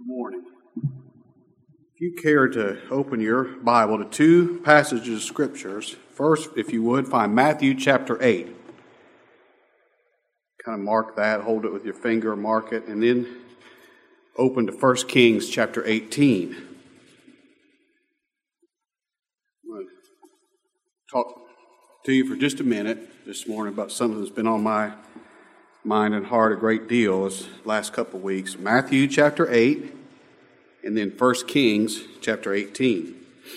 Good morning. If you care to open your Bible to two passages of Scriptures, first, if you would, find Matthew chapter 8. Kind of mark that, hold it with your finger, mark it, and then open to 1 Kings chapter 18. I'm going to talk to you for just a minute this morning about something that's been on my mind and heart a great deal this last couple of weeks. Matthew chapter 8 and then 1 Kings chapter 18.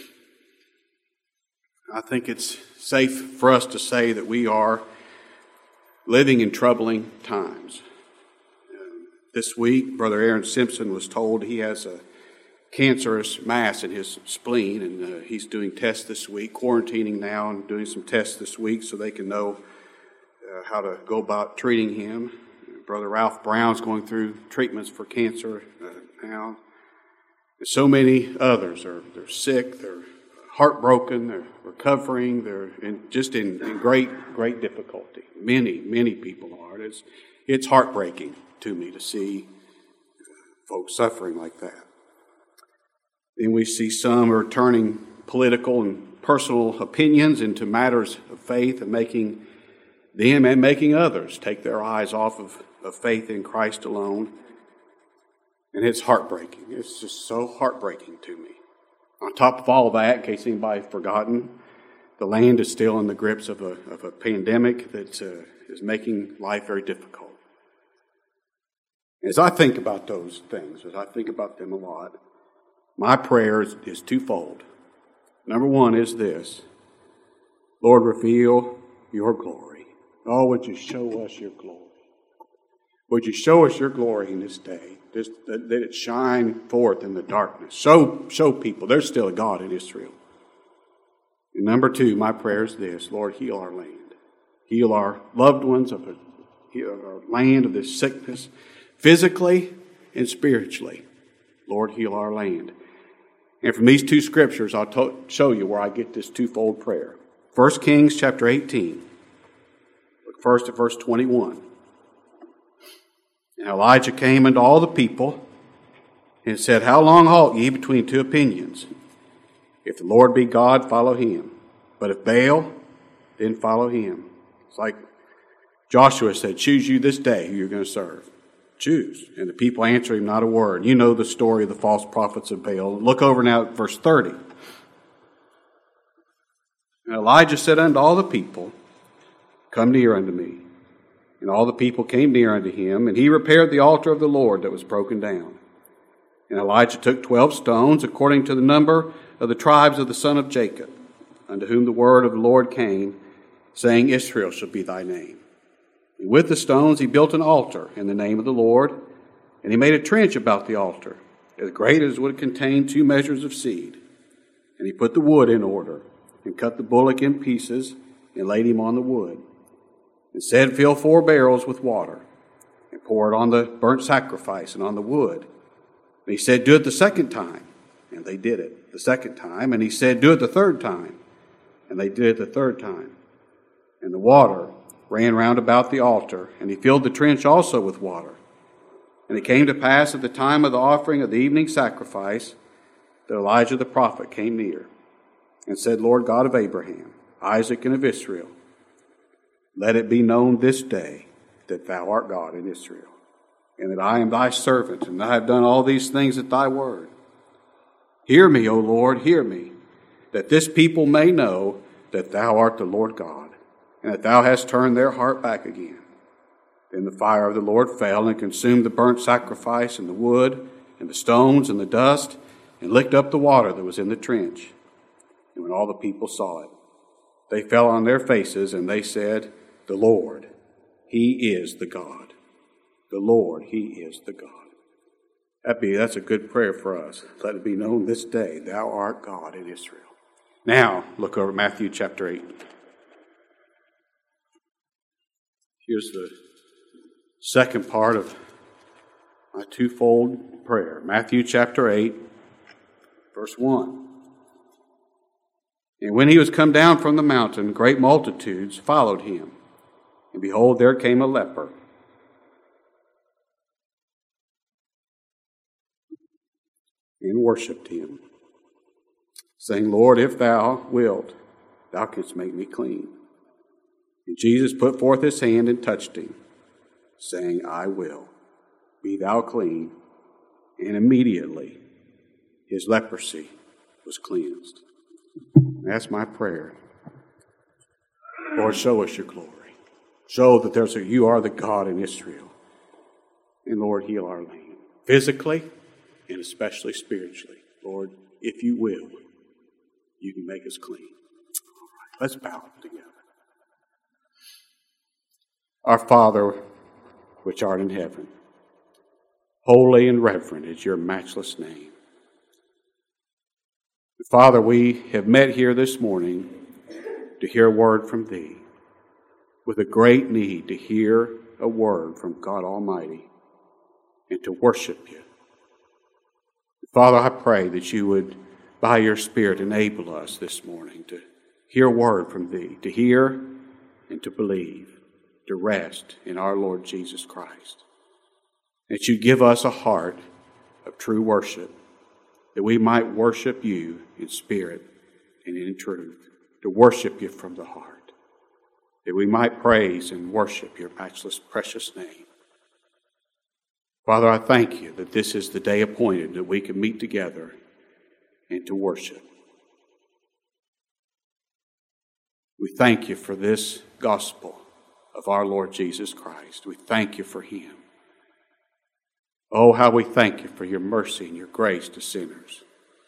I think it's safe for us to say that we are living in troubling times. This week, Brother Aaron Simpson was told he has a cancerous mass in his spleen, and he's doing tests this week, quarantining now and doing some tests this week so they can know how to go about treating him. Brother Ralph Brown's going through treatments for cancer now. And so many others they're sick, they're heartbroken, they're recovering, they're in great difficulty. Many people are. It's heartbreaking to me to see folks suffering like that. Then we see some are turning political and personal opinions into matters of faith and making them and making others take their eyes off of faith in Christ alone. And it's heartbreaking. It's just so heartbreaking to me. On top of all that, in case anybody's forgotten, the land is still in the grips of a pandemic that is making life very difficult. As I think about those things, as I think about them a lot, my prayer is twofold. Number one is this: Lord, reveal your glory. Oh, would you show us your glory? Would you show us your glory in this day? That it shine forth in the darkness. Show people there's still a God in Israel. And number two, my prayer is this: Lord, heal our land. Heal our loved ones of our land of this sickness, physically and spiritually. Lord, heal our land. And from these two scriptures, I'll show you where I get this twofold prayer. 1 Kings chapter 18. Look first at verse 21. And Elijah came unto all the people and said, How long halt ye between two opinions? If the Lord be God, follow him. But if Baal, then follow him. It's like Joshua said, Choose you this day who you're going to serve. Choose. And the people answered him not a word. You know the story of the false prophets of Baal. Look over now at verse 30. And Elijah said unto all the people, Come near unto me. And all the people came near unto him, and he repaired the altar of the Lord that was broken down. And Elijah took 12 stones, according to the number of the tribes of the son of Jacob, unto whom the word of the Lord came, saying, Israel shall be thy name. And with the stones he built an altar in the name of the Lord, and he made a trench about the altar, as great as would contain 2 measures of seed. And he put the wood in order, and cut the bullock in pieces, and laid him on the wood. And said, Fill 4 barrels with water, and pour it on the burnt sacrifice and on the wood. And he said, Do it the second time. And they did it the second time. And he said, Do it the third time. And they did it the third time. And the water ran round about the altar, and he filled the trench also with water. And it came to pass at the time of the offering of the evening sacrifice that Elijah the prophet came near, and said, Lord God of Abraham, Isaac, and of Israel, let it be known this day that thou art God in Israel, and that I am thy servant, and I have done all these things at thy word. Hear me, O Lord, hear me, that this people may know that thou art the Lord God, and that thou hast turned their heart back again. Then the fire of the Lord fell and consumed the burnt sacrifice and the wood and the stones and the dust, and licked up the water that was in the trench. And when all the people saw it, they fell on their faces, and they said, The Lord, he is the God. The Lord, he is the God. That's a good prayer for us. Let it be known this day, thou art God in Israel. Now, look over Matthew chapter 8. Here's the second part of my twofold prayer. Matthew chapter 8, verse 1. And when he was come down from the mountain, great multitudes followed him. And behold, there came a leper, and worshipped him, saying, Lord, if thou wilt, thou canst make me clean. And Jesus put forth his hand and touched him, saying, I will, be thou clean. And immediately his leprosy was cleansed. That's my prayer. Lord, show us your glory. Show that you are the God in Israel. And Lord, heal our land, physically and especially spiritually. Lord, if you will, you can make us clean. All right, let's bow together. Our Father, which art in heaven, holy and reverent is your matchless name. Father, we have met here this morning to hear a word from thee, with a great need to hear a word from God Almighty and to worship you. Father, I pray that you would, by your Spirit, enable us this morning to hear a word from thee, to hear and to believe, to rest in our Lord Jesus Christ. That you give us a heart of true worship, that we might worship you in spirit and in truth, to worship you from the heart, that we might praise and worship your matchless, precious name. Father, I thank you that this is the day appointed that we can meet together and to worship. We thank you for this gospel of our Lord Jesus Christ. We thank you for him. Oh, how we thank you for your mercy and your grace to sinners.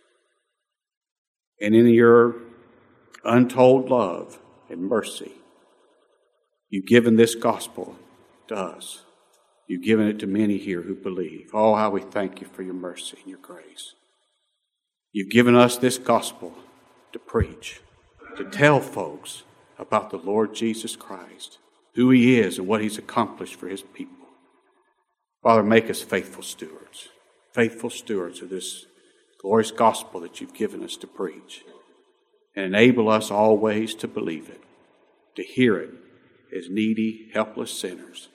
And in your untold love and mercy, you've given this gospel to us. You've given it to many here who believe. Oh, how we thank you for your mercy and your grace. You've given us this gospel to preach, to tell folks about the Lord Jesus Christ, who he is and what he's accomplished for his people. Father, make us faithful stewards of this glorious gospel that you've given us to preach, and enable us always to believe it, to hear it as needy, helpless sinners.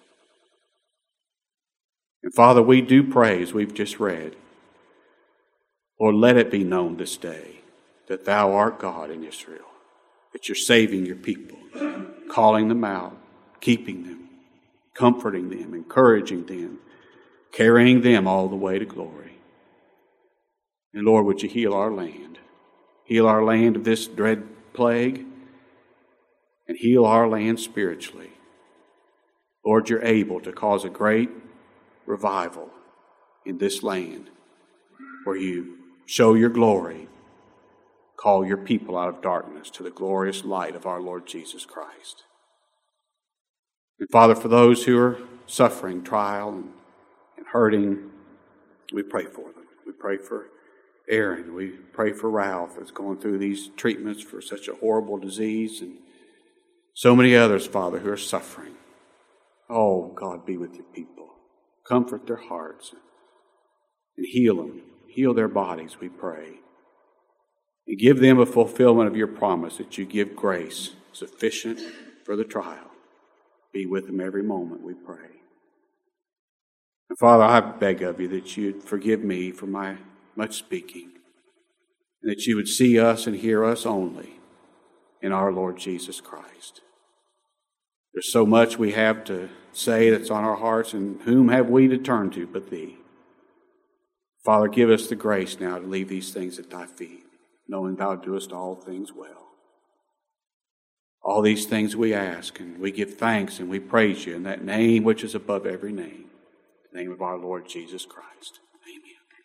And Father, we do pray, as we've just read, Lord, let it be known this day that thou art God in Israel, that you're saving your people, calling them out, keeping them, comforting them, encouraging them, carrying them all the way to glory. And Lord, would you heal our land? Heal our land of this dread plague, and heal our land spiritually. Lord, you're able to cause a great revival in this land where you show your glory, call your people out of darkness to the glorious light of our Lord Jesus Christ. And Father, for those who are suffering trial and hurting, we pray for them. We pray for Aaron. We pray for Ralph that's going through these treatments for such a horrible disease, and so many others, Father, who are suffering. Oh, God, be with your people. Comfort their hearts and heal them. Heal their bodies, we pray. And give them a fulfillment of your promise that you give grace sufficient for the trial. Be with them every moment, we pray. And Father, I beg of you that you'd forgive me for my much speaking, and that you would see us and hear us only in our Lord Jesus Christ. There's so much we have to say that's on our hearts, and whom have we to turn to but thee? Father, give us the grace now to leave these things at thy feet, knowing thou doest all things well. All these things we ask, and we give thanks, and we praise you in that name which is above every name, the name of our Lord Jesus Christ. Amen.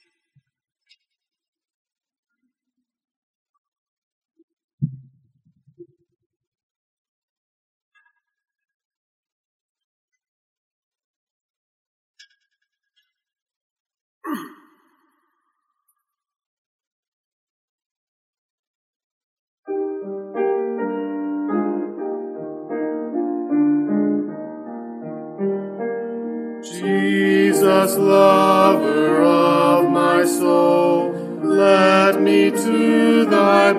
Jesus, lover of my soul, let me to thy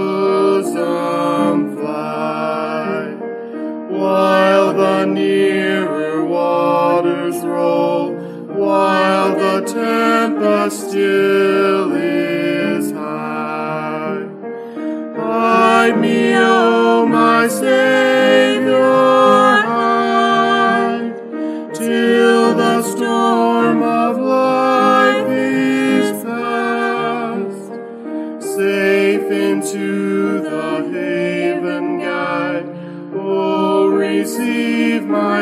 bosom fly, while the nearer waters roll, while the tempest still is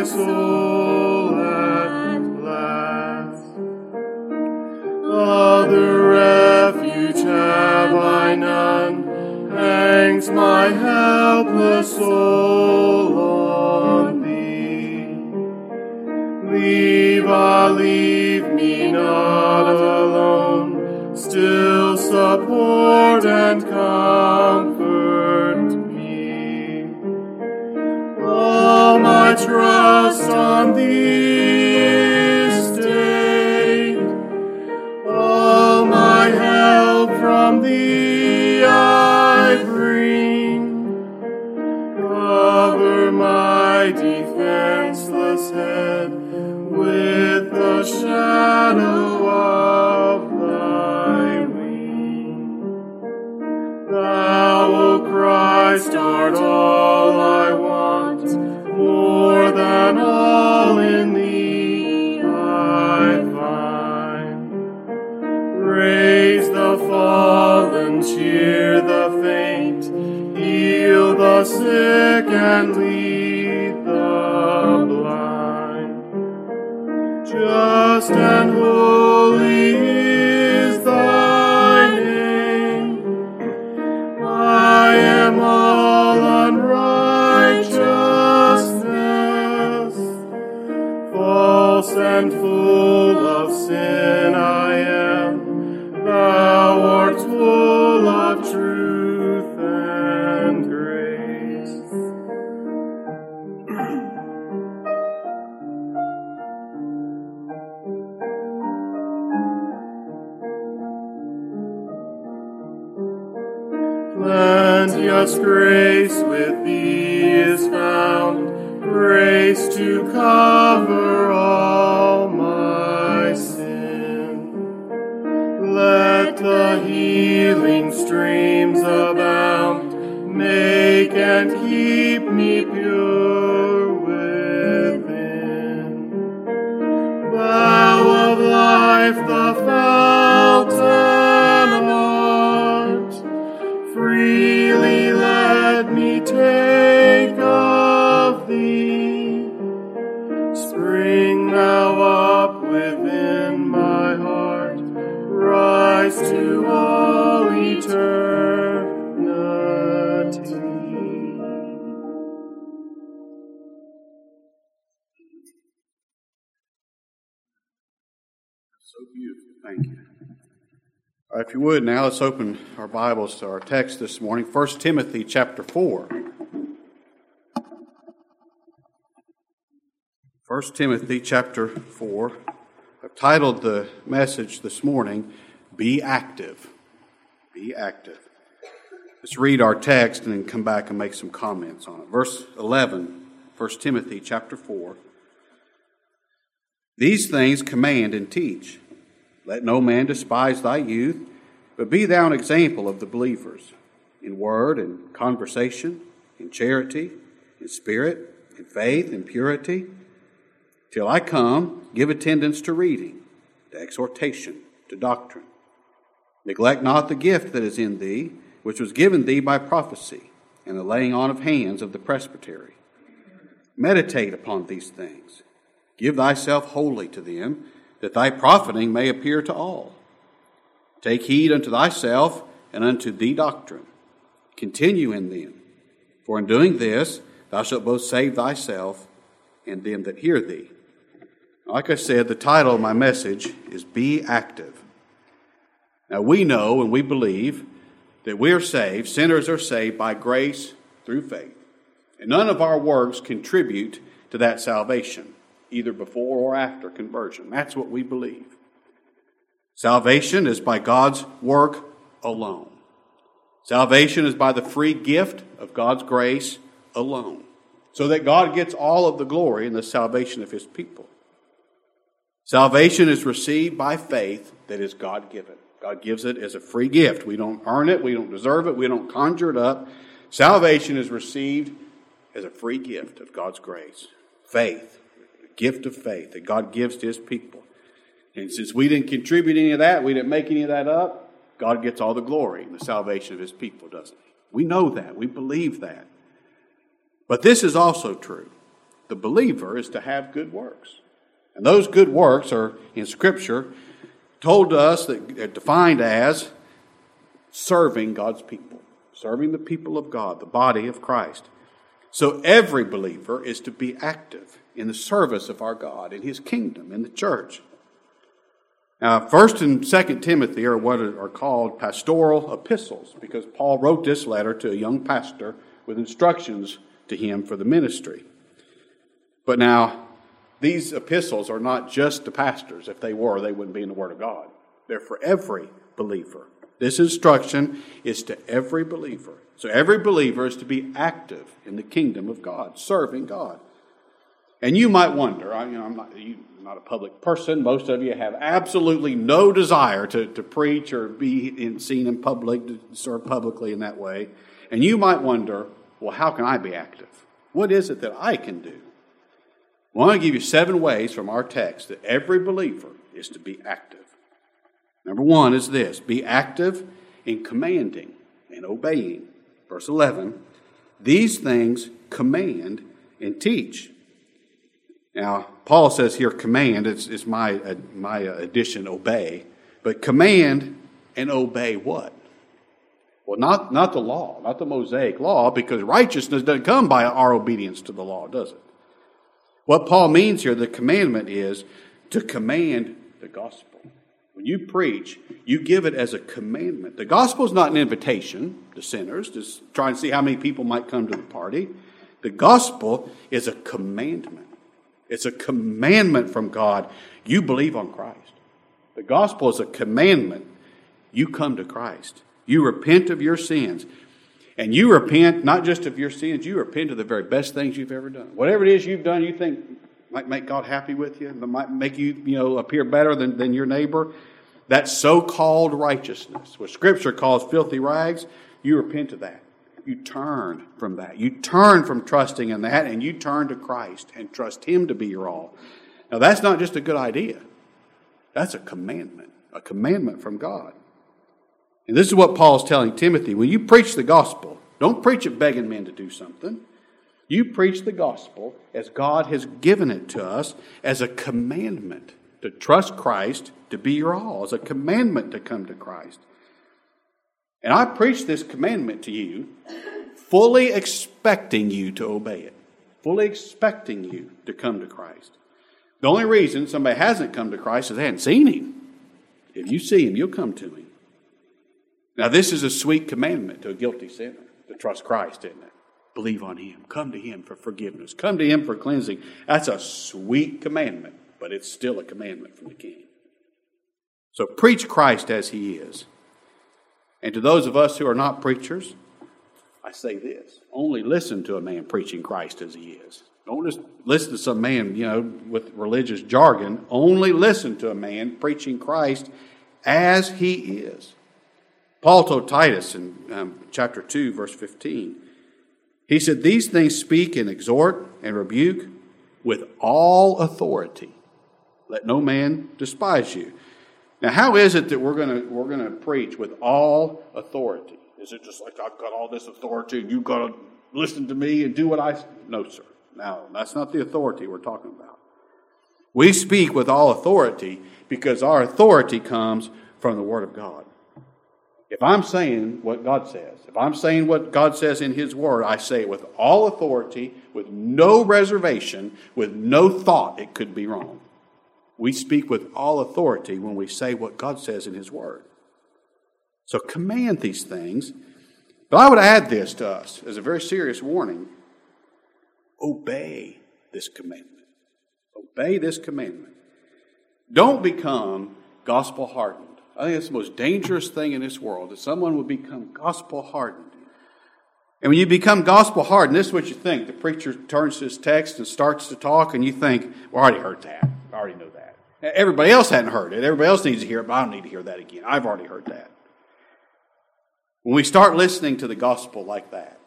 soul at last. Other refuge have I none, hangs my helpless soul on thee. Leave me not alone, still support and comfort me. All my trust on thee is stayed, all my help from thee I bring. Cover my defenseless head with the shadow of thy wing. Thou, O Christ, art all I want, more than all in thee I find. Raise the fallen, cheer the faint, heal the sick and lead the blind. Just and holy is thy name. I am all unrighteousness, false and full of sin I am. Thou art full of truth and grace. Plenteous grace with thee is found, grace to cover all my sin. Let the healing streams abound, make and keep me pure within. Thou of life the fountain art, freely let me take of thee. Spring thou up within my heart, rise to all eternity. So beautiful. Thank you. All right, if you would, now let's open our Bibles to our text this morning, 1 Timothy chapter 4. 1 Timothy chapter 4. I've titled the message this morning, Be Active. Be active. Let's read our text and then come back and make some comments on it. Verse 11, 1 Timothy chapter 4. These things command and teach. Let no man despise thy youth, but be thou an example of the believers, in word and conversation, in charity, in spirit, in faith, in purity. Till I come, give attendance to reading, to exhortation, to doctrine. Neglect not the gift that is in thee, which was given thee by prophecy, and the laying on of hands of the presbytery. Meditate upon these things. Give thyself wholly to them, that thy profiting may appear to all. Take heed unto thyself and unto the doctrine. Continue in them. For in doing this, thou shalt both save thyself and them that hear thee. Like I said, the title of my message is Be Active. Now we know and we believe that we are saved, sinners are saved by grace through faith. And none of our works contribute to that salvation, either before or after conversion. That's what we believe. Salvation is by God's work alone. Salvation is by the free gift of God's grace alone, so that God gets all of the glory in the salvation of His people. Salvation is received by faith that is God-given. God gives it as a free gift. We don't earn it. We don't deserve it. We don't conjure it up. Salvation is received as a free gift of God's grace. Faith, the gift of faith that God gives to His people. And since we didn't contribute any of that, we didn't make any of that up, God gets all the glory in the salvation of His people, doesn't He? We know that. We believe that. But this is also true. the believer is to have good works. And those good works are, in Scripture, told to us that defined as serving God's people, serving the people of God, the body of Christ. So every believer is to be active in the service of our God, in His kingdom, in the church. Now, 1 and 2 Timothy are what are called pastoral epistles, because Paul wrote this letter to a young pastor with instructions to him for the ministry. But now, these epistles are not just to pastors. If they were, they wouldn't be in the Word of God. They're for every believer. This instruction is to every believer. So every believer is to be active in the kingdom of God, serving God. And you might wonder, I'm not a public person. Most of you have absolutely no desire to preach or be seen in public, to serve publicly in that way. And you might wonder, well, how can I be active? What is it that I can do? Well, I want to give you 7 ways from our text that every believer is to be active. Number 1 is this: be active in commanding and obeying. Verse 11, these things command and teach. Now, Paul says here command, it's my addition, obey. But command and obey what? Well, not the law, not the Mosaic law, because righteousness doesn't come by our obedience to the law, does it? What Paul means here, the commandment, is to command the gospel. When you preach, you give it as a commandment. The gospel is not an invitation to sinners to try and see how many people might come to the party. The gospel is a commandment. It's a commandment from God. You believe on Christ. The gospel is a commandment. You come to Christ. You repent of your sins. And you repent not just of your sins, you repent of the very best things you've ever done. Whatever it is you've done you think might make God happy with you, might make you appear better than your neighbor, that so-called righteousness, what Scripture calls filthy rags, you repent of that. You turn from that. You turn from trusting in that, and you turn to Christ and trust Him to be your all. Now, that's not just a good idea. That's a commandment from God. And this is what Paul's telling Timothy. When you preach the gospel, don't preach it begging men to do something. You preach the gospel as God has given it to us as a commandment to trust Christ to be your all, as a commandment to come to Christ. And I preach this commandment to you, fully expecting you to obey it, fully expecting you to come to Christ. The only reason somebody hasn't come to Christ is they hadn't seen Him. If you see Him, you'll come to Him. Now, this is a sweet commandment to a guilty sinner, to trust Christ, isn't it? Believe on Him. Come to Him for forgiveness. Come to Him for cleansing. That's a sweet commandment, but it's still a commandment from the King. So preach Christ as He is. And to those of us who are not preachers, I say this: only listen to a man preaching Christ as he is. Don't just listen to some man, with religious jargon. Only listen to a man preaching Christ as he is. Paul told Titus in chapter 2, verse 15, he said, these things speak and exhort and rebuke with all authority. Let no man despise you. Now, how is it that we're going to preach with all authority? Is it just like I've got all this authority and you've got to listen to me and do what I say? No, sir. No, that's not the authority we're talking about. We speak with all authority because our authority comes from the Word of God. If I'm saying what God says, if I'm saying what God says in His Word, I say it with all authority, with no reservation, with no thought it could be wrong. We speak with all authority when we say what God says in His Word. So command these things. But I would add this to us as a very serious warning. Obey this commandment. Obey this commandment. Don't become gospel hardened. I think it's the most dangerous thing in this world, that someone would become gospel hardened. And when you become gospel hardened, this is what you think. The preacher turns to his text and starts to talk, and you think, well, I already heard that. I already know that. Everybody else hadn't heard it. Everybody else needs to hear it, but I don't need to hear that again. I've already heard that. When we start listening to the gospel like that,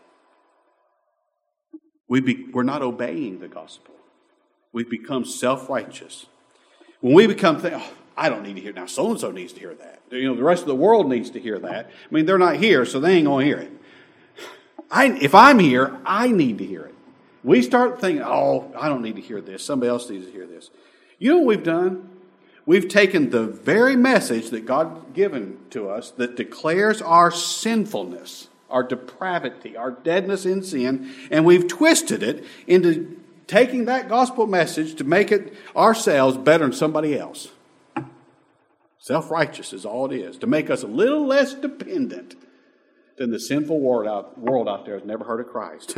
we're not obeying the gospel. We've become self-righteous. When we become I don't need to hear it. Now, so-and-so needs to hear that. The rest of the world needs to hear that. I mean, they're not here, so they ain't going to hear it. If I'm here, I need to hear it. we start thinking, oh, I don't need to hear this. Somebody else needs to hear this. You know what we've done? We've taken the very message that God given to us that declares our sinfulness, our depravity, our deadness in sin, and we've twisted it into taking that gospel message to make it ourselves better than somebody else. Self-righteous is all it is, to make us a little less dependent than the sinful world out there has never heard of Christ.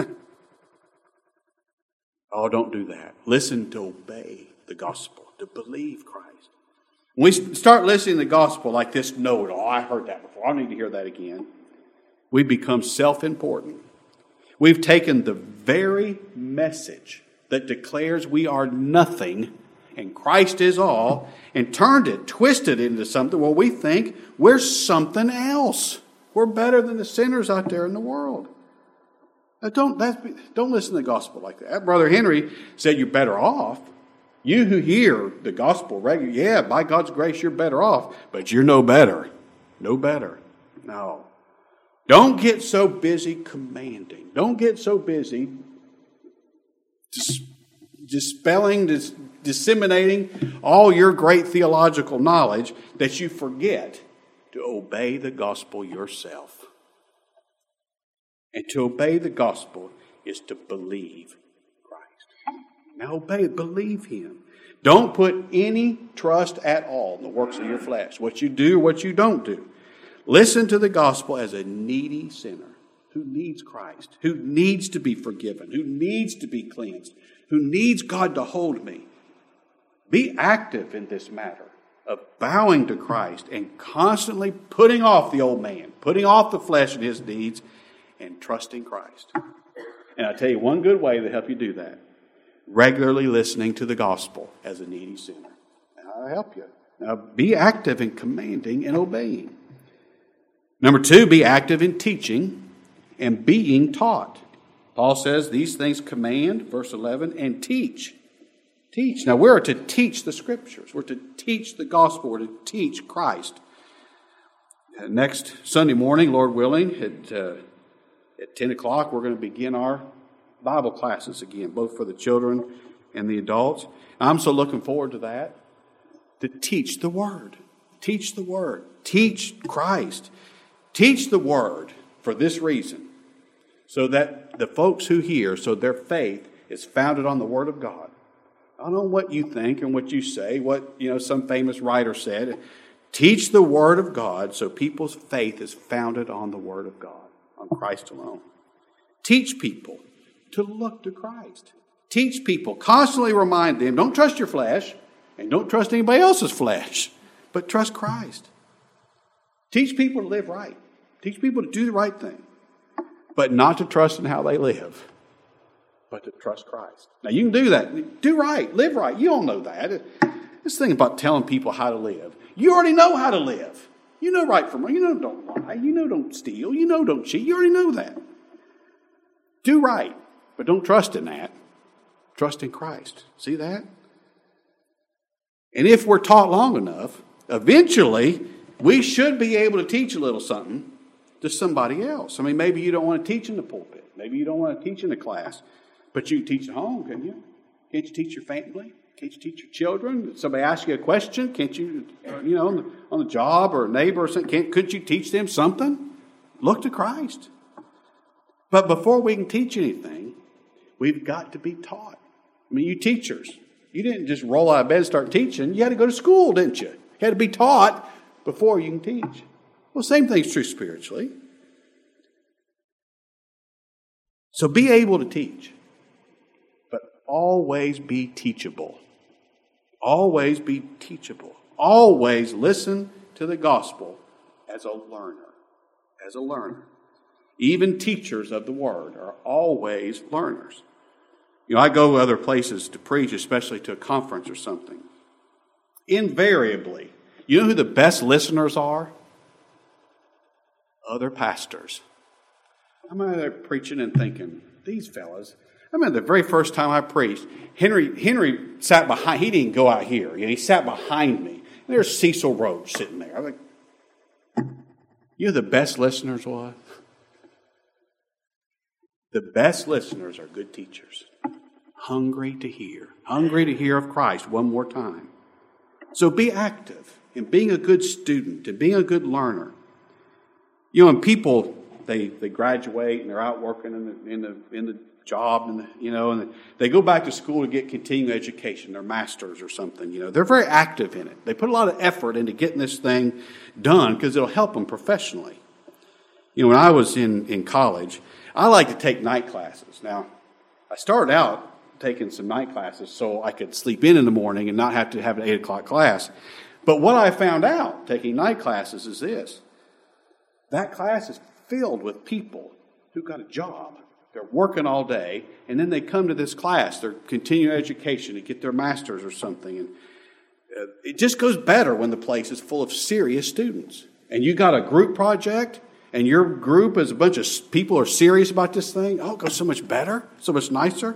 Oh, don't do that. Listen to obey the gospel, to believe Christ. When we start listening to the gospel like this note, oh, I heard that before, I need to hear that again, we become self-important. We've taken the very message that declares we are nothing and Christ is all, and turned it, twisted it into something where we think we're something else. We're better than the sinners out there in the world. Now, don't listen to the gospel like that. Brother Henry said you're better off. You who hear the gospel regularly, yeah, by God's grace you're better off, but you're no better. No better. No. Don't get so busy commanding. Don't get so busy disseminating all your great theological knowledge that you forget to obey the gospel yourself. And to obey the gospel is to believe Christ. Now believe Him. Don't put any trust at all in the works of your flesh, what you do, what you don't do. Listen to the gospel as a needy sinner who needs Christ, who needs to be forgiven, who needs to be cleansed, who needs God to hold me. Be active in this matter of bowing to Christ and constantly putting off the old man, putting off the flesh and his deeds, and trusting Christ. And I tell you one good way to help you do that. Regularly listening to the gospel as a needy sinner. I'll help you. Now be active in commanding and obeying. Number 2, be active in teaching and being taught. Paul says these things command, verse 11, and teach. Teach. Now we're to teach the Scriptures. We're to teach the gospel. We're to teach Christ. Next Sunday morning, Lord willing, at 10 o'clock, we're going to begin our Bible classes again, both for the children and the adults. I'm so looking forward to that. To teach the Word. Teach the Word. Teach Christ. Teach the Word for this reason. So that the folks who hear, so their faith is founded on the Word of God. I don't know what you think and what you say, what some famous writer said. Teach the Word of God so people's faith is founded on the Word of God, on Christ alone. Teach people to look to Christ. Teach people, constantly remind them, don't trust your flesh and don't trust anybody else's flesh, but trust Christ. Teach people to live right. Teach people to do the right thing, but not to trust in how they live, but to trust Christ. Now you can do that. Do right. Live right. You all know that. This thing about telling people how to live. You already know how to live. You know right from wrong. You know don't lie. You know don't steal. You know don't cheat. You already know that. Do right, but don't trust in that. Trust in Christ. See that? And if we're taught long enough, eventually we should be able to teach a little something to somebody else. I mean, maybe you don't want to teach in the pulpit. Maybe you don't want to teach in a class. But you can teach at home, can you? Can't you teach your family? Can't you teach your children? Somebody asks you a question, can't you, on the job or a neighbor or something, couldn't you teach them something? Look to Christ. But before we can teach anything, we've got to be taught. I mean, you teachers, you didn't just roll out of bed and start teaching. You had to go to school, didn't you? You had to be taught before you can teach. Well, same thing's true spiritually. So be able to teach, but always be teachable. Always be teachable. Always listen to the gospel as a learner. As a learner. Even teachers of the Word are always learners. I go other places to preach, especially to a conference or something. Invariably, you know who the best listeners are? Other pastors. I'm out there preaching and thinking, these fellas. I remember the very first time I preached, Henry sat behind, he didn't go out here. He sat behind me. And there's Cecil Roach sitting there. I'm like, you know who the best listeners was? The best listeners are good teachers. Hungry to hear of Christ one more time. So be active in being a good student and being a good learner. You know, and people, they graduate and they're out working in the job, and they go back to school to get continuing education, their masters or something. They're very active in it. They put a lot of effort into getting this thing done because it'll help them professionally. When I was in college, I like to take night classes. Now, I started out taking some night classes so I could sleep in the morning and not have to have an 8 o'clock class. But what I found out taking night classes is this. That class is filled with people who got a job. They're working all day, and then they come to this class, their continuing education, to get their master's or something. And it just goes better when the place is full of serious students. And you got a group project, and your group is a bunch of people who are serious about this thing. Oh, it goes so much better, so much nicer.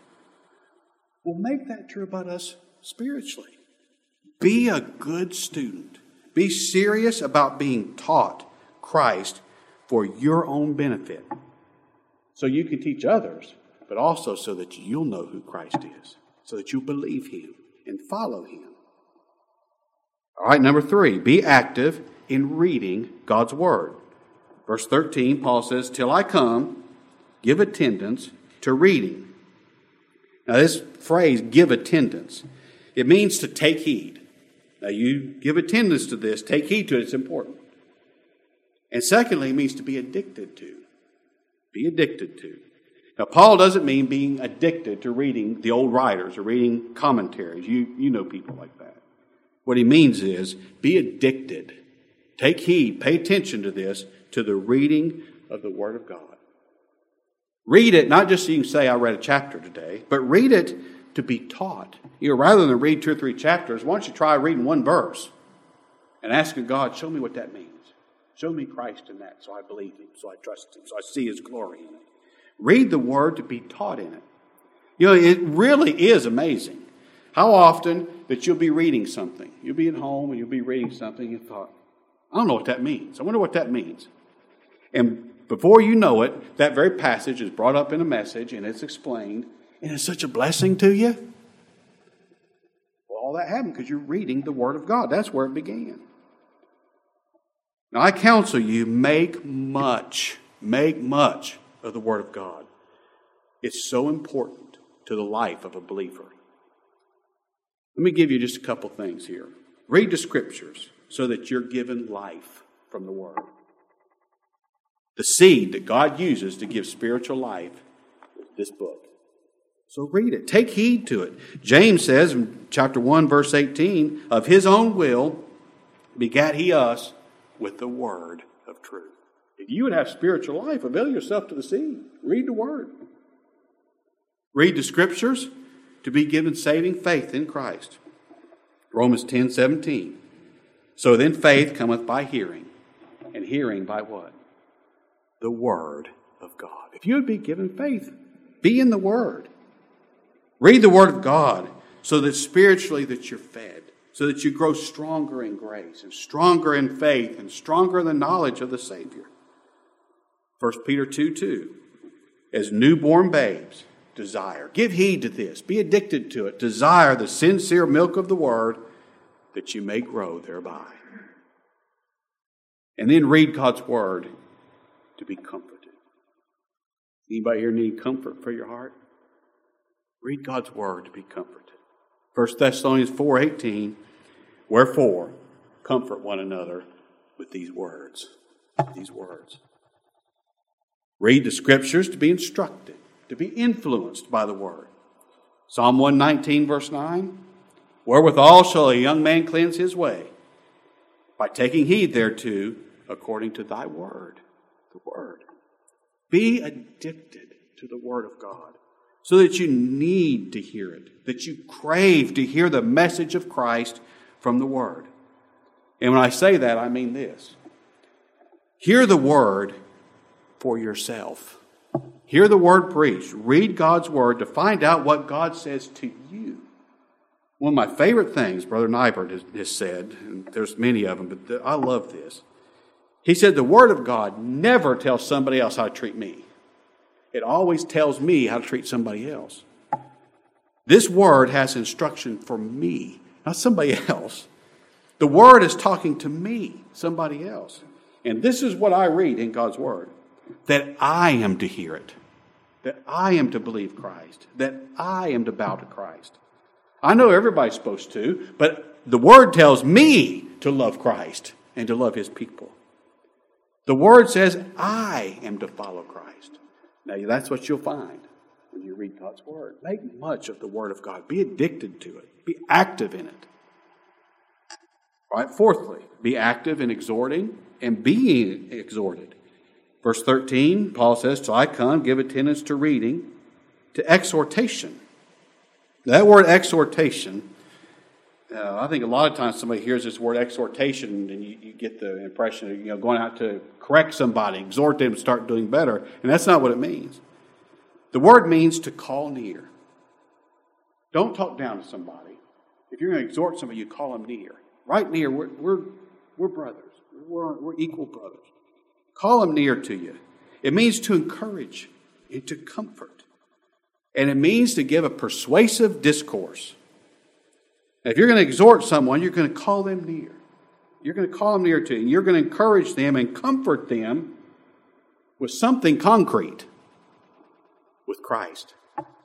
Well, make that true about us spiritually. Be a good student. Be serious about being taught Christ for your own benefit. So you can teach others, but also so that you'll know who Christ is, so that you'll believe Him and follow Him. All right, number 3, be active in reading God's Word. Verse 13, Paul says, "Till I come, give attendance to reading." Now this phrase, give attendance, it means to take heed. Now you give attendance to this, take heed to it, it's important. And secondly, it means to be addicted to. Be addicted to. Now, Paul doesn't mean being addicted to reading the old writers or reading commentaries. You know people like that. What he means is be addicted. Take heed, pay attention to this, to the reading of the Word of God. Read it, not just so you can say, I read a chapter today, but read it to be taught. Rather than read 2 or 3 chapters, why don't you try reading one verse and asking God, show me what that means. Show me Christ in that so I believe Him, so I trust Him, so I see His glory in it. Read the Word to be taught in it. It really is amazing how often that you'll be reading something. You'll be at home and you'll be reading something and thought, I don't know what that means. I wonder what that means. And before you know it, that very passage is brought up in a message and it's explained, and it's such a blessing to you. Well, all that happened because you're reading the Word of God. That's where it began. Now, I counsel you, make much of the Word of God. It's so important to the life of a believer. Let me give you just a couple things here. Read the Scriptures so that you're given life from the Word. The seed that God uses to give spiritual life is this book. So read it. Take heed to it. James says in chapter 1, verse 18, of His own will begat He us with the word of truth. If you would have spiritual life, avail yourself to the seed. Read the Word. Read the Scriptures to be given saving faith in Christ. Romans 10:17. So then faith cometh by hearing, and hearing by what? The Word of God. If you would be given faith, be in the Word. Read the Word of God so that spiritually that you're fed. So that you grow stronger in grace and stronger in faith and stronger in the knowledge of the Savior. 1 Peter 2:2. As newborn babes, desire. Give heed to this. Be addicted to it. Desire the sincere milk of the Word that you may grow thereby. And then read God's Word to be comforted. Anybody here need comfort for your heart? Read God's Word to be comforted. 1 Thessalonians 4:18, wherefore, comfort one another with these words. These words. Read the Scriptures to be instructed, to be influenced by the Word. Psalm 119, verse 9, wherewithal shall a young man cleanse his way? By taking heed thereto, according to thy word. The Word. Be addicted to the Word of God. So that you need to hear it, that you crave to hear the message of Christ from the Word. And when I say that, I mean this. Hear the Word for yourself. Hear the Word preached. Read God's Word to find out what God says to you. One of my favorite things Brother Nybert has said, and there's many of them, but I love this. He said the Word of God never tells somebody else how to treat me. It always tells me how to treat somebody else. This word has instruction for me, not somebody else. The word is talking to me, somebody else. And this is what I read in God's word, that I am to hear it, that I am to believe Christ, that I am to bow to Christ. I know everybody's supposed to, but the word tells me to love Christ and to love his people. The word says I am to follow Christ. Now that's what you'll find when you read God's word. Make much of the word of God. Be addicted to it. Be active in it. All right, fourthly, be active in exhorting and being exhorted. Verse 13, Paul says, "Till I come, give attendance to reading, to exhortation." That word exhortation, I think a lot of times somebody hears this word exhortation and you get the impression of going out to correct somebody, exhort them to start doing better. And that's not what it means. The word means to call near. Don't talk down to somebody. If you're going to exhort somebody, you call them near. Right near, we're brothers. We're equal brothers. Call them near to you. It means to encourage and to comfort. And it means to give a persuasive discourse. Now, if you're going to exhort someone, you're going to call them near. You're going to call them near to you. And you're going to encourage them and comfort them with something concrete, with Christ.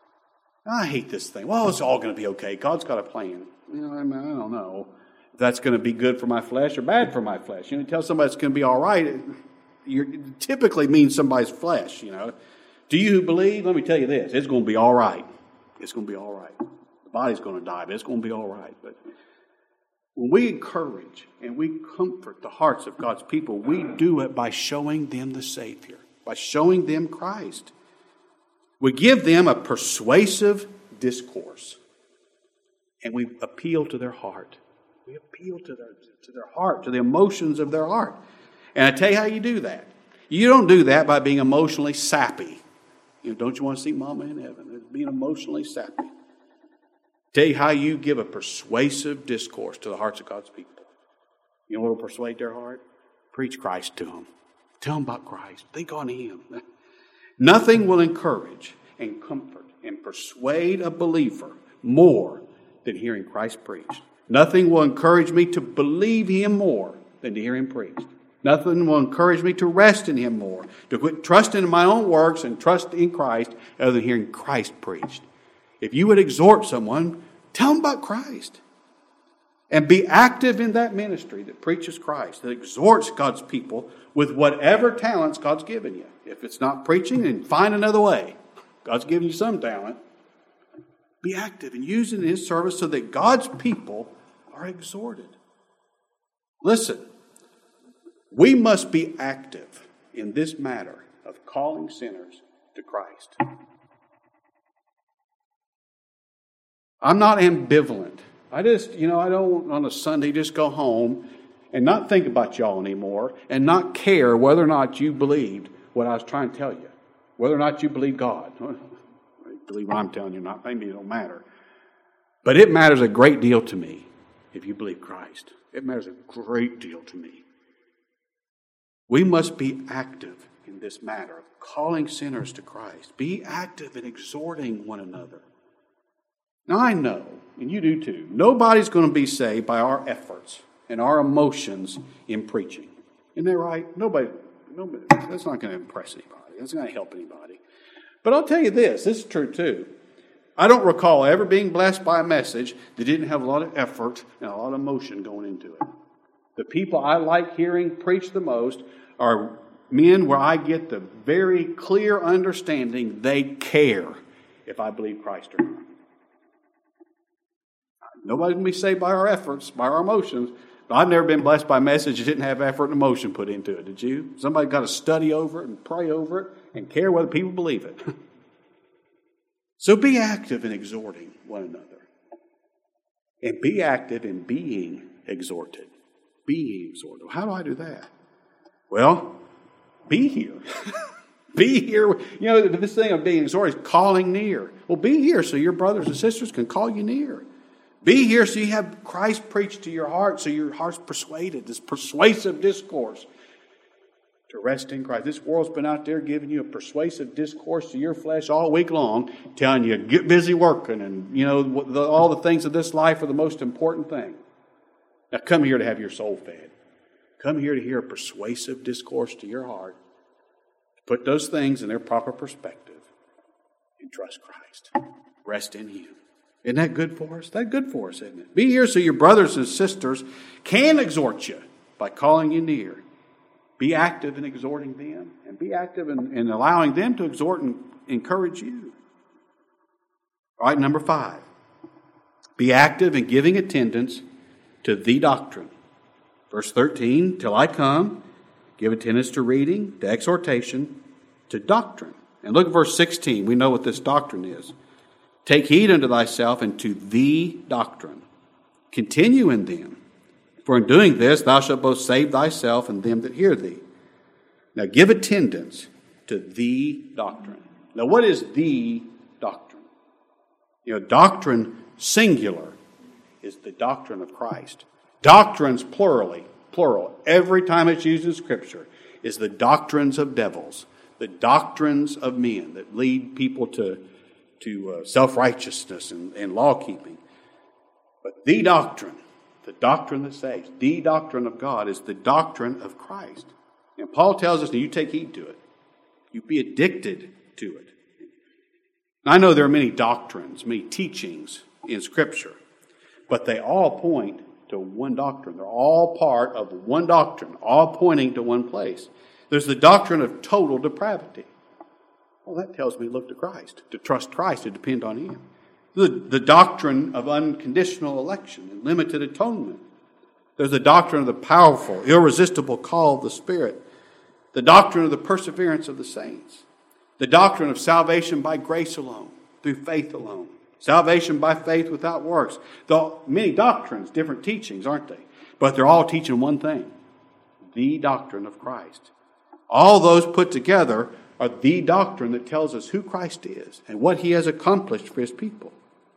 I hate this thing. Well, it's all going to be okay. God's got a plan. I don't know if that's going to be good for my flesh or bad for my flesh. Tell somebody it's going to be all right. It typically means somebody's flesh, Do you believe? Let me tell you this. It's going to be all right. It's going to be all right. The body's going to die, but it's going to be all right. But when we encourage and we comfort the hearts of God's people, we do it by showing them the Savior, by showing them Christ. We give them a persuasive discourse, and we appeal to their heart. We appeal to their heart, to the emotions of their heart. And I tell you how you do that. You don't do that by being emotionally sappy. Don't you want to see Mama in heaven? It's being emotionally sappy. Tell you how you give a persuasive discourse to the hearts of God's people. You know what will persuade their heart? Preach Christ to them. Tell them about Christ. Think on Him. Nothing will encourage and comfort and persuade a believer more than hearing Christ preached. Nothing will encourage me to believe Him more than to hear Him preached. Nothing will encourage me to rest in Him more, to quit trusting in my own works and trust in Christ other than hearing Christ preached. If you would exhort someone, tell them about Christ. And be active in that ministry that preaches Christ, that exhorts God's people with whatever talents God's given you. If it's not preaching, then find another way. God's given you some talent. Be active and use it in His service so that God's people are exhorted. Listen, we must be active in this matter of calling sinners to Christ. I'm not ambivalent. I don't on a Sunday just go home and not think about y'all anymore and not care whether or not you believed what I was trying to tell you. Whether or not you believe God. Believe what I'm telling you or not, maybe it don't matter. But it matters a great deal to me if you believe Christ. It matters a great deal to me. We must be active in this matter of calling sinners to Christ. Be active in exhorting one another. Now I know, and you do too, nobody's going to be saved by our efforts and our emotions in preaching. Isn't that right? Nobody, that's not going to impress anybody. That's not going to help anybody. But I'll tell you this is true too. I don't recall ever being blessed by a message that didn't have a lot of effort and a lot of emotion going into it. The people I like hearing preach the most are men where I get the very clear understanding they care if I believe Christ or not. Nobody's going to be saved by our efforts, by our emotions. But I've never been blessed by a message that didn't have effort and emotion put into it. Did you? Somebody got to study over it and pray over it and care whether people believe it. So be active in exhorting one another. And be active in being exhorted. Being exhorted. How do I do that? Well, be here. Be here. This thing of being exhorted is calling near. Well, be here so your brothers and sisters can call you near. Be here so you have Christ preached to your heart, so your heart's persuaded. This persuasive discourse. To rest in Christ. This world's been out there giving you a persuasive discourse to your flesh all week long, telling you get busy working and, all the things of this life are the most important thing. Now come here to have your soul fed. Come here to hear a persuasive discourse to your heart. Put those things in their proper perspective and trust Christ. Rest in Him. Isn't that good for us? That's good for us, isn't it? Be here so your brothers and sisters can exhort you by calling you near. Be active in exhorting them, and be active in allowing them to exhort and encourage you. All right, number 5. Be active in giving attendance to the doctrine. Verse 13, till I come, give attendance to reading, to exhortation, to doctrine. And look at verse 16. We know what this doctrine is. Take heed unto thyself and to the doctrine. Continue in them. For in doing this, thou shalt both save thyself and them that hear thee. Now give attendance to the doctrine. Now what is the doctrine? Doctrine singular is the doctrine of Christ. Doctrines plural, every time it's used in Scripture, is the doctrines of devils, the doctrines of men that lead people to self-righteousness and law-keeping. But the doctrine that saves, the doctrine of God is the doctrine of Christ. And Paul tells us that you take heed to it. You be addicted to it. Now, I know there are many doctrines, many teachings in Scripture, but they all point to one doctrine. They're all part of one doctrine, all pointing to one place. There's the doctrine of total depravity. Well, that tells me to look to Christ, to trust Christ, to depend on Him. The doctrine of unconditional election and limited atonement. There's the doctrine of the powerful, irresistible call of the Spirit. The doctrine of the perseverance of the saints. The doctrine of salvation by grace alone, through faith alone. Salvation by faith without works. Many doctrines, different teachings, aren't they? But they're all teaching one thing. The doctrine of Christ. All those put together are the doctrine that tells us who Christ is and what He has accomplished for His people.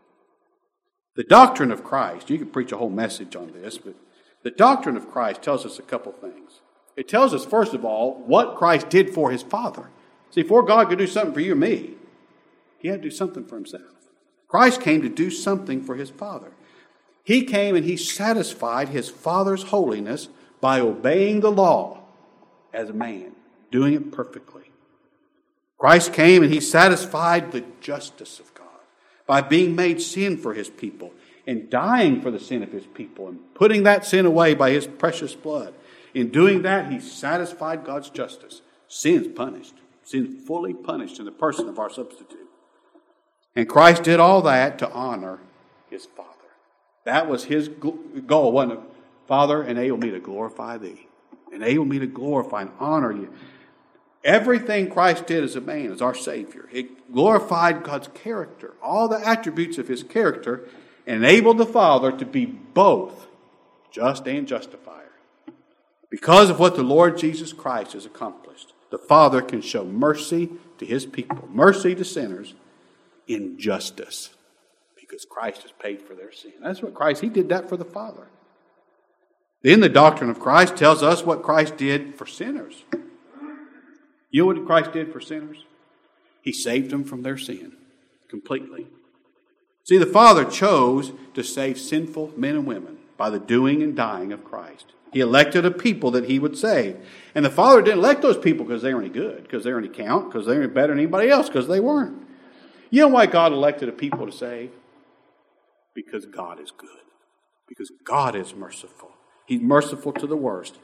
The doctrine of Christ, you could preach a whole message on this, but the doctrine of Christ tells us a couple things. It tells us, first of all, what Christ did for His Father. See, before God could do something for you and me, He had to do something for Himself. Christ came to do something for His Father. He came and He satisfied His Father's holiness by obeying the law as a man, doing it perfectly. Christ came and He satisfied the justice of God by being made sin for His people and dying for the sin of His people and putting that sin away by His precious blood. In doing that, He satisfied God's justice. Sin's punished. Sin's fully punished in the person of our substitute. And Christ did all that to honor His Father. That was His goal, wasn't it? Father, enable me to glorify Thee. Enable me to glorify and honor You. Everything Christ did as a man, as our Savior, it glorified God's character, all the attributes of His character, and enabled the Father to be both just and justifier. Because of what the Lord Jesus Christ has accomplished, the Father can show mercy to His people, mercy to sinners, in justice, because Christ has paid for their sin. That's what Christ, He did that for the Father. Then the doctrine of Christ tells us what Christ did for sinners. You know what Christ did for sinners? He saved them from their sin completely. See, the Father chose to save sinful men and women by the doing and dying of Christ. He elected a people that He would save. And the Father didn't elect those people because they were any good, because they were any count, because they were any better than anybody else, because they weren't. You know why God elected a people to save? Because God is good. Because God is merciful. He's merciful to the worst.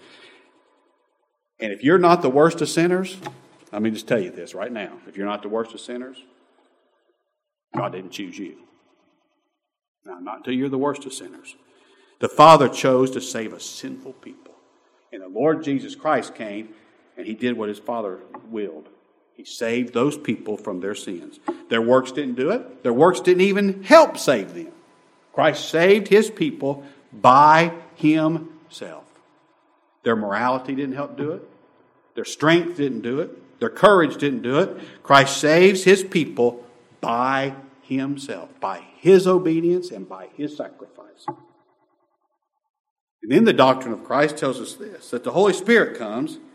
And if you're not the worst of sinners, let me just tell you this right now. If you're not the worst of sinners, God didn't choose you. Now, not until you're the worst of sinners. The Father chose to save a sinful people. And the Lord Jesus Christ came and He did what His Father willed. He saved those people from their sins. Their works didn't do it. Their works didn't even help save them. Christ saved His people by Himself. Their morality didn't help do it. Their strength didn't do it. Their courage didn't do it. Christ saves His people by Himself, by His obedience and by His sacrifice. And then the doctrine of Christ tells us this, that the Holy Spirit comes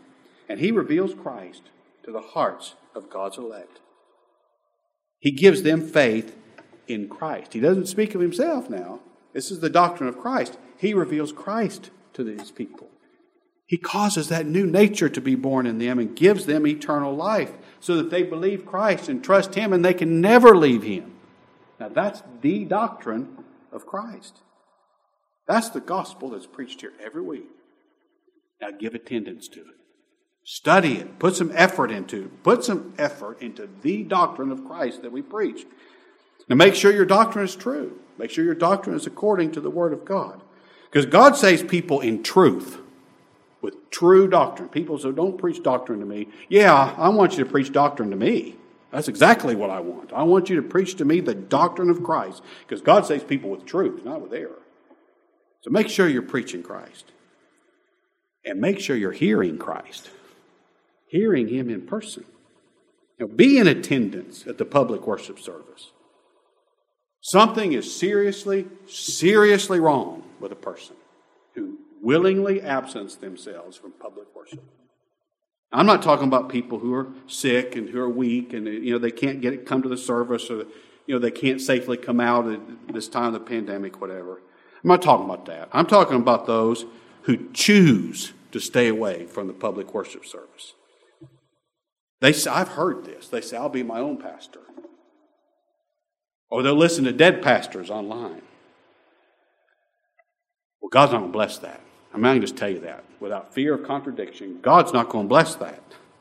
And he reveals Christ to the hearts of God's elect. He gives them faith in Christ. He doesn't speak of himself now. This is the doctrine of Christ. He reveals Christ to these people. He causes that new nature to be born in them and gives them eternal life so that they believe Christ and trust him and they can never leave him. Now that's the doctrine of Christ. That's the gospel that's preached here every week. Now give attendance to it. Study it. Put some effort into it. Put some effort into the doctrine of Christ that we preach. Now make sure your doctrine is true. Make sure your doctrine is according to the Word of God. Because God saves people in truth, with true doctrine. People say, don't preach doctrine to me. Yeah, I want you to preach doctrine to me. That's exactly what I want. I want you to preach to me the doctrine of Christ. Because God saves people with truth, not with error. So make sure you're preaching Christ. And make sure you're hearing Christ. Hearing him in person. Now, be in attendance at the public worship service. Something is seriously, seriously wrong with a person who willingly absents themselves from public worship. I'm not talking about people who are sick and who are weak and they can't come to the service, or they can't safely come out at this time of the pandemic, whatever. I'm not talking about that. I'm talking about those who choose to stay away from the public worship service. They say, I've heard this. They say, I'll be my own pastor. Or they'll listen to dead pastors online. Well, God's not going to bless that. I can just tell you that. Without fear of contradiction, God's not going to bless that.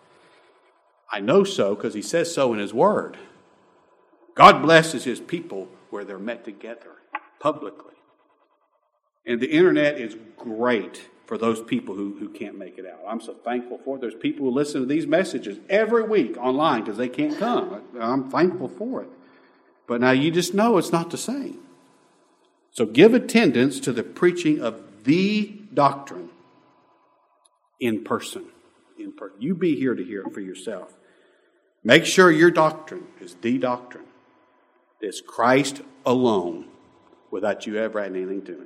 I know so because he says so in his word. God blesses his people where they're met together, publicly. And the internet is great for those people who can't make it out. I'm so thankful for it. There's people who listen to these messages every week online because they can't come. I'm thankful for it. But now you just know it's not the same. So give attendance to the preaching of the doctrine in person. You be here to hear it for yourself. Make sure your doctrine is the doctrine. It's Christ alone, without you ever adding anything to him.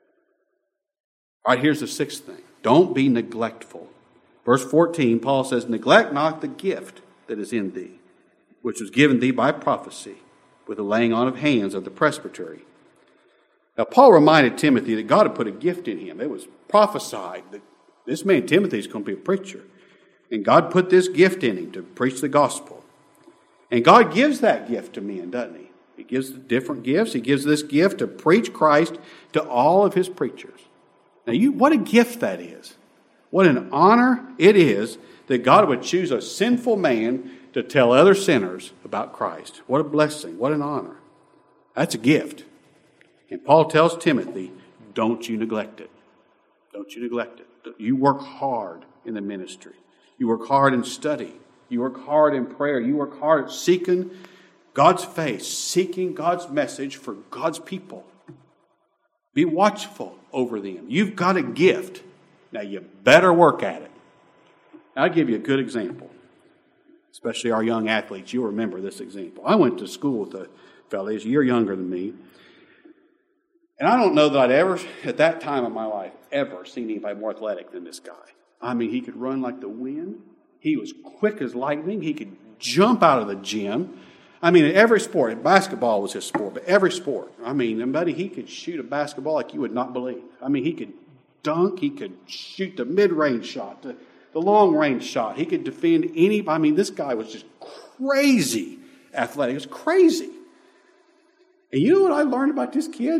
All right, here's the sixth thing. Don't be neglectful. Verse 14, Paul says, neglect not the gift that is in thee, which was given thee by prophecy, with the laying on of hands of the presbytery. Now, Paul reminded Timothy that God had put a gift in him. It was prophesied that this man, Timothy, is going to be a preacher. And God put this gift in him to preach the gospel. And God gives that gift to men, doesn't he? He gives the different gifts. He gives this gift to preach Christ to all of his preachers. Now, what a gift that is. What an honor it is that God would choose a sinful man to tell other sinners about Christ. What a blessing. What an honor. That's a gift. And Paul tells Timothy, don't you neglect it. Don't you neglect it. You work hard in the ministry. You work hard in study. You work hard in prayer. You work hard at seeking God's face, seeking God's message for God's people. Be watchful over them. You've got a gift. Now you better work at it. I'll give you a good example. Especially our young athletes. You'll remember this example. I went to school with a fellow. He's a year younger than me. And I don't know that I'd ever, at that time of my life, ever seen anybody more athletic than this guy. I mean, he could run like the wind. He was quick as lightning. He could jump out of the gym. I mean, in every sport, basketball was his sport, but every sport. I mean, buddy, he could shoot a basketball like you would not believe. I mean, he could dunk. He could shoot the mid-range shot, the long-range shot. He could defend anybody. I mean, this guy was just crazy athletic. It was crazy. And you know what I learned about this kid?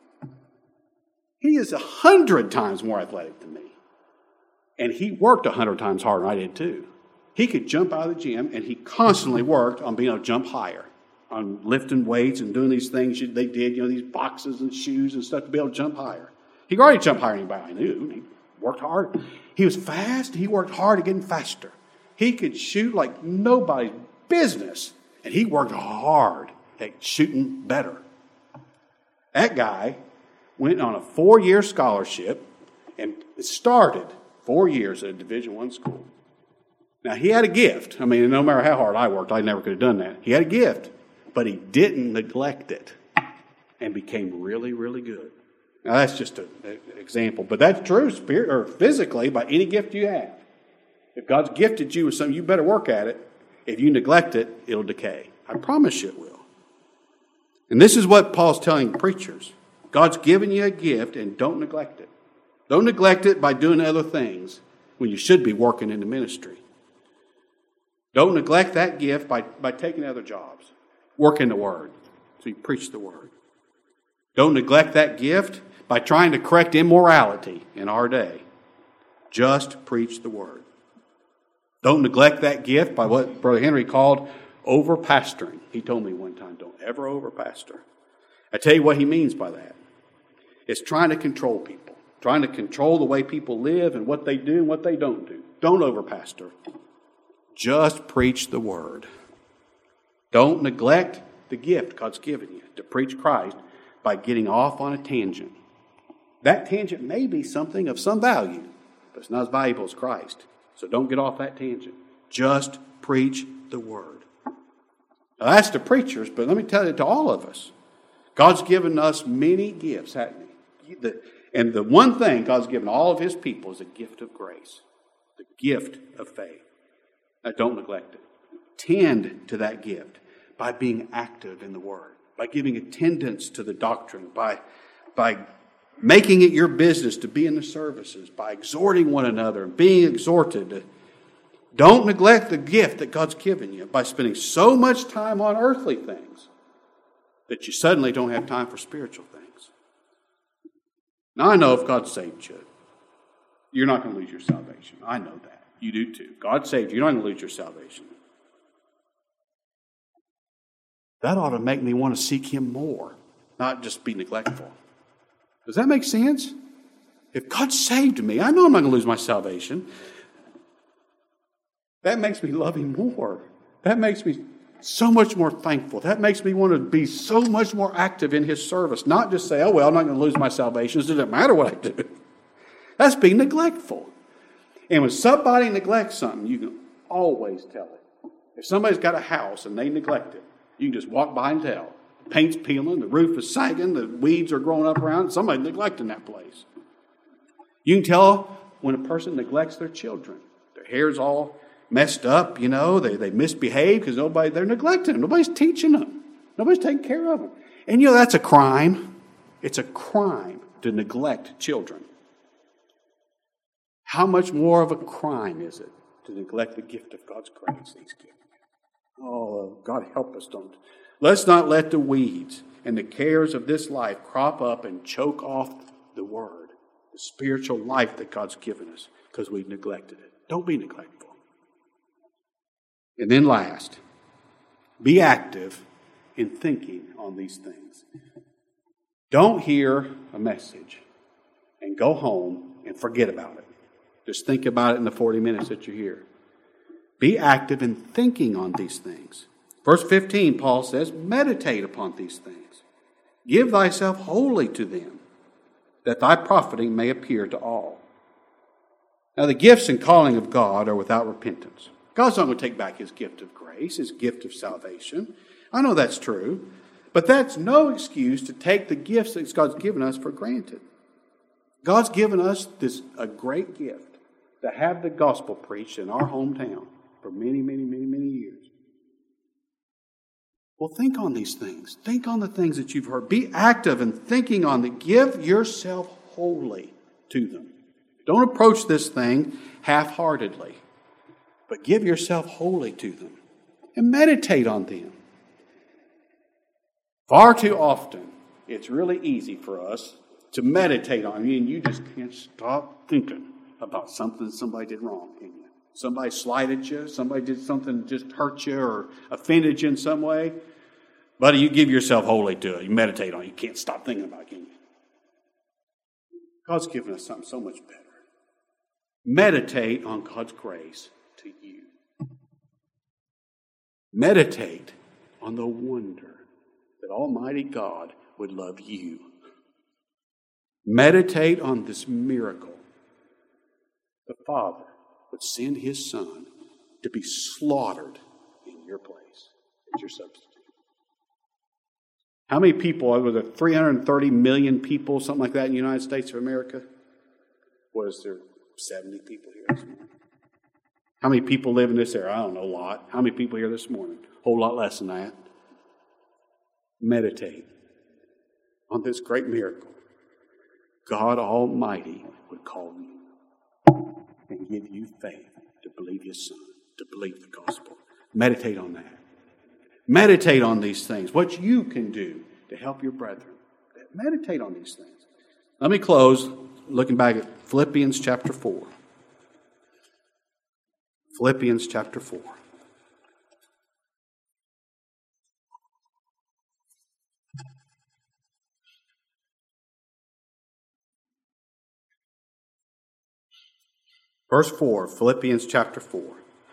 He is 100 times more athletic than me. And he worked 100 times harder than I did too. He could jump out of the gym, and he constantly worked on being able to jump higher, on lifting weights and doing these things they did, these boxes and shoes and stuff to be able to jump higher. He could already jump higher than anybody I knew. He worked hard. He was fast. He worked hard at getting faster. He could shoot like nobody's business, and he worked hard at shooting better. That guy went on a 4-year scholarship and started 4 years at a Division I school. Now, he had a gift. I mean, no matter how hard I worked, I never could have done that. He had a gift, but he didn't neglect it and became really, really good. Now, that's just an example, but that's true physically by any gift you have. If God's gifted you with something, you better work at it. If you neglect it, it'll decay. I promise you it will. And this is what Paul's telling preachers. God's given you a gift, and don't neglect it. Don't neglect it by doing other things when you should be working in the ministry. Don't neglect that gift by taking other jobs. Work in the Word. So you preach the Word. Don't neglect that gift by trying to correct immorality in our day. Just preach the Word. Don't neglect that gift by what Brother Henry called over-pastoring. He told me one time, don't ever over-pastor. I tell you what he means by that. It's trying to control people. Trying to control the way people live and what they do and what they don't do. Don't over-pastor. Just preach the Word. Don't neglect the gift God's given you to preach Christ by getting off on a tangent. That tangent may be something of some value, but it's not as valuable as Christ. So don't get off that tangent. Just preach the Word. Now that's to preachers, but let me tell you to all of us. God's given us many gifts, hasn't He? And the one thing God's given all of His people is a gift of grace. The gift of faith. Now don't neglect it. Tend to that gift by being active in the Word, by giving attendance to the doctrine, by making it your business to be in the services, by exhorting one another and being exhorted. Don't neglect the gift that God's given you by spending so much time on earthly things that you suddenly don't have time for spiritual things. Now I know if God saved you, you're not going to lose your salvation. I know that. You do too. God saved you. You're not going to lose your salvation. That ought to make me want to seek Him more, not just be neglectful. Does that make sense? If God saved me, I know I'm not going to lose my salvation. That makes me love Him more. That makes me so much more thankful. That makes me want to be so much more active in His service. Not just say, oh, well, I'm not going to lose my salvation. It doesn't matter what I do. That's being neglectful. And when somebody neglects something, you can always tell it. If somebody's got a house and they neglect it, you can just walk by and tell. The paint's peeling, the roof is sagging, the weeds are growing up around it. Somebody's neglecting that place. You can tell when a person neglects their children. Their hair's all messed up, they misbehave because they're neglecting them. Nobody's teaching them. Nobody's taking care of them. And that's a crime. It's a crime to neglect children. How much more of a crime is it to neglect the gift of God's grace He's given? Oh, God help us, don't. Let's not let the weeds and the cares of this life crop up and choke off the Word, the spiritual life that God's given us because we've neglected it. Don't be neglectful. And then last, be active in thinking on these things. Don't hear a message and go home and forget about it. Just think about it in the 40 minutes that you're here. Be active in thinking on these things. Verse 15, Paul says, meditate upon these things. Give thyself wholly to them, that thy profiting may appear to all. Now the gifts and calling of God are without repentance. God's not going to take back His gift of grace, His gift of salvation. I know that's true. But that's no excuse to take the gifts that God's given us for granted. God's given us a great gift to have the gospel preached in our hometown for many, many, many, many years. Well, think on these things. Think on the things that you've heard. Be active in thinking on them. Give yourself wholly to them. Don't approach this thing half-heartedly, but give yourself wholly to them and meditate on them. Far too often, it's really easy for us to meditate on you, and you just can't stop thinking about something somebody did wrong in you. Somebody slighted you, somebody did something that just hurt you or offended you in some way. Buddy, you give yourself wholly to it. You meditate on it. You can't stop thinking about it, can you? God's given us something so much better. Meditate on God's grace to you. Meditate on the wonder that Almighty God would love you. Meditate on this miracle. The Father would send His Son to be slaughtered in your place as your substitute. How many people, was it 330 million people, something like that in the United States of America? Was there 70 people here this morning? How many people live in this area? I don't know, a lot. How many people here this morning? A whole lot less than that. Meditate on this great miracle. God Almighty would call you and give you faith to believe His Son, to believe the gospel. Meditate on that. Meditate on these things, what you can do to help your brethren. Meditate on these things. Let me close looking back at Philippians chapter 4. Philippians chapter 4. Verse 4, Philippians chapter 4.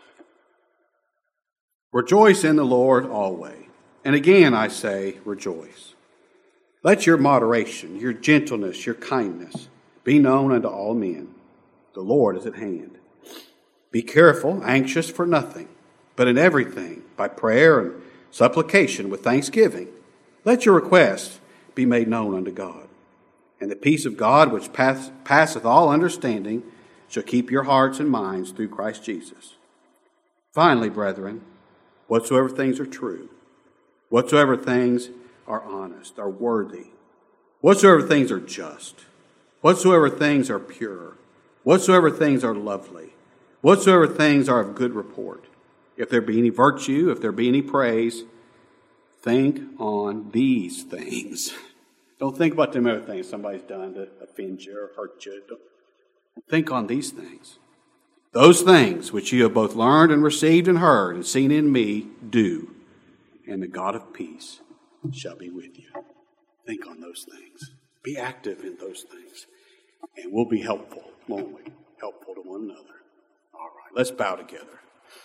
Rejoice in the Lord always. And again I say, rejoice. Let your moderation, your gentleness, your kindness be known unto all men. The Lord is at hand. Be careful, anxious for nothing, but in everything, by prayer and supplication with thanksgiving, let your requests be made known unto God. And the peace of God, which passeth all understanding, shall keep your hearts and minds through Christ Jesus. Finally, brethren, whatsoever things are true, whatsoever things are honest, are worthy, whatsoever things are just, whatsoever things are pure, whatsoever things are lovely, whatsoever things are of good report, if there be any virtue, if there be any praise, think on these things. Don't think about them other things somebody's done to offend you or hurt you. Think on these things. Those things which you have both learned and received and heard and seen in me, do, and the God of peace shall be with you. Think on those things. Be active in those things. And we'll be helpful, won't we? Helpful to one another. All right, let's bow together.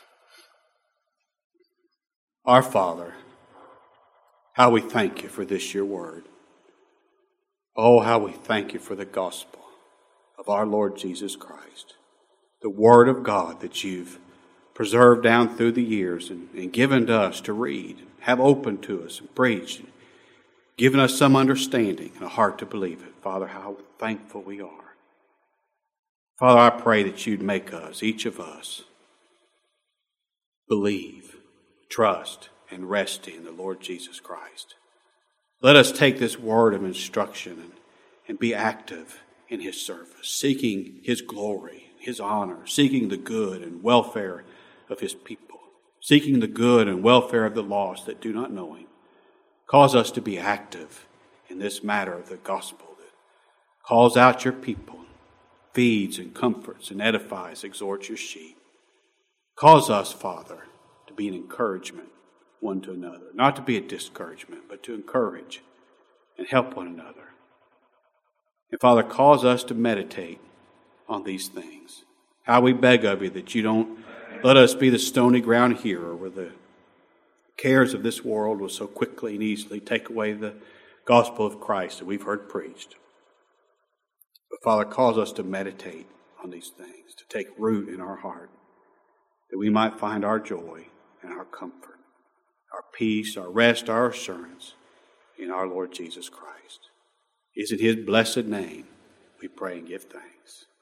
Our Father, how we thank you for this, your word. Oh, how we thank you for the gospel of our Lord Jesus Christ, the Word of God that you've preserved down through the years and given to us to read, have opened to us and preached, given us some understanding and a heart to believe it. Father, how thankful we are. Father, I pray that you'd make us, each of us, believe, trust, and rest in the Lord Jesus Christ. Let us take this word of instruction and be active in His service, seeking His glory, His honor, seeking the good and welfare of His people, seeking the good and welfare of the lost that do not know Him. Cause us to be active in this matter of the gospel that calls out your people, feeds and comforts and edifies, exhorts your sheep. Cause us, Father, to be an encouragement one to another, not to be a discouragement, but to encourage and help one another. And Father, cause us to meditate on these things. How we beg of you that you don't let us be the stony ground hearer where the cares of this world will so quickly and easily take away the gospel of Christ that we've heard preached. But Father, cause us to meditate on these things, to take root in our heart, that we might find our joy and our comfort, our peace, our rest, our assurance in our Lord Jesus Christ. It's in His blessed name we pray and give thanks.